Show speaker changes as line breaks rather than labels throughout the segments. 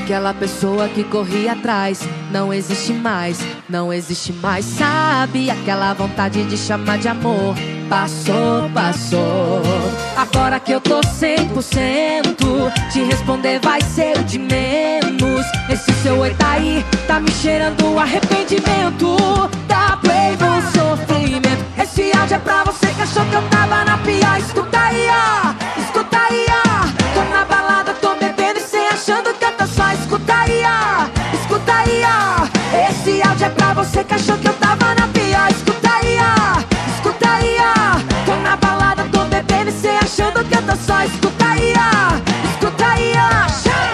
aquela pessoa que corria atrás não existe mais, não existe mais. Sabe, aquela vontade de chamar de amor passou, passou. Agora que eu tô 100%, te responder vai ser o de menos. Esse seu oi tá aí, tá me cheirando arrependimento. Dá play no sofrimento. Esse áudio é pra você que achou que eu tava na pior. Escuta aí, ó, escuta aí, ó. Tô na balada, tô bebendo e cê achando que eu tô só. Escuta aí, ó, escuta aí, ó. Esse áudio é pra você que achou que eu tava na pior. Escuta aí, ó, escuta aí, ó. Tô na balada, tô bebendo e cê achando que eu tô só. Escuta aí, ó, escuta aí, ó.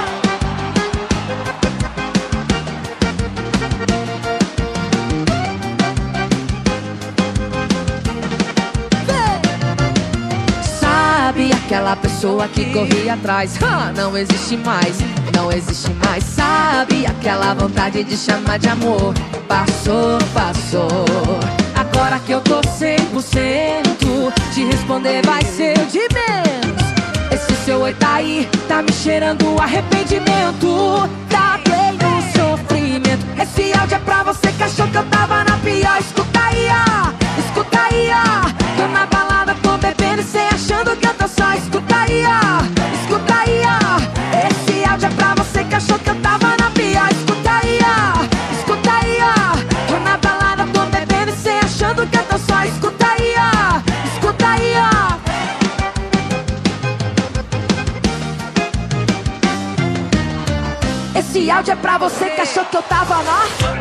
Sabe, aquela pessoa que corria atrás não existe mais, não existe mais. Sabe, aquela vontade de chamar de amor passou, passou. Agora que eu tô 100%, te responder vai ser o de menos. Esse seu oi tá aí, tá me cheirando arrependimento. Dá play no sofrimento. Esse áudio é pra você que achou que eu tava na pior. Escuta aí, ó, escuta aí, ó. Tô na balada, tô bebendo e cê achando que eu tô só. Escuta aí, ó, escuta aí, ó. Esse áudio é pra você que achou que eu tava na pior. Escuta aí, ó, escuta aí, ó. Tô na balada, tô bebendo e cê achando que eu tô só. Escuta aí, ó, escuta aí, ó. Esse áudio é pra você que achou que eu tava na